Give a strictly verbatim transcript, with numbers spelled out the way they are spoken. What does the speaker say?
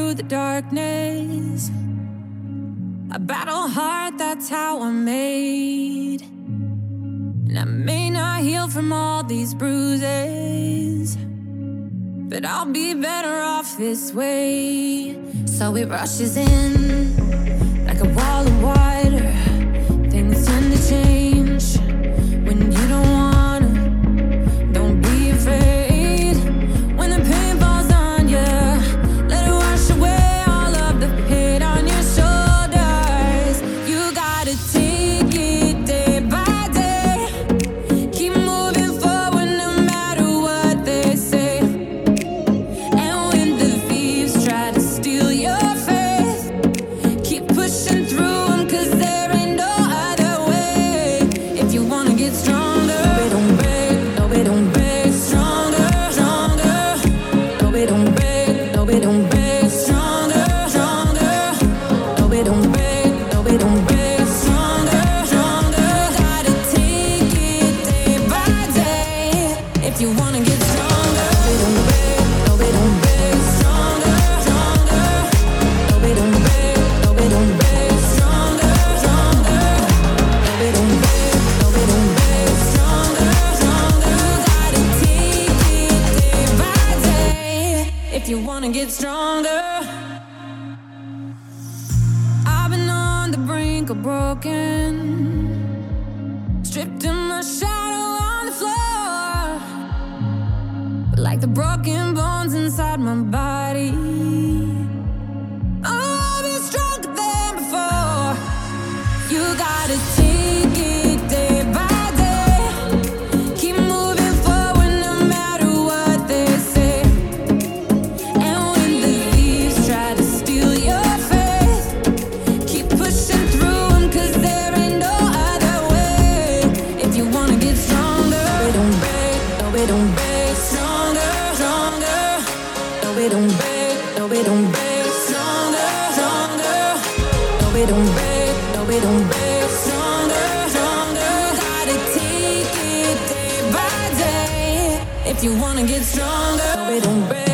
through the darkness. I battle hard, that's how I'm made. And I may not heal from all these bruises, but I'll be better off this way. So it rushes in like a wall of water. Things tend to change when you don't wanna. Don't be afraid when the pain falls on you. Let it wash away all of the pain on your shoulders. You gotta take it day by day. Keep moving forward no matter what they say. And when the thieves try to steal your faith, keep pushing through them, 'cause there ain't no other way. If you wanna get stronger, they don't break, no they don't break. Stronger, stronger, no they don't break, no they don't break. Stronger, stronger, no they don't break, no they don't break. Stronger, stronger, gotta take it day by day. If you wanna get stronger, they don't break, no they don't break. Stronger, stronger, no they don't break, no they don't break. Stronger, stronger, no they don't break, no they don't break. Stronger, stronger, gotta take it day by day. If you wanna get stronger. I've been on the brink of broken, stripped in my shadow on the floor, but like the broken bones inside my body, I'll be stronger than before. You gotta take it day by day. Keep moving forward no matter what they say. And when the thieves try to steal your faith, keep pushing through them, 'cause there ain't no other way. If you wanna get stronger, they don't break, no they don't break. Stronger, stronger, no they don't break, no they don't break. Stronger, stronger, no they don't break, no they don't break. Stronger, stronger, gotta take it day by day. If you wanna get stronger, no they don't break.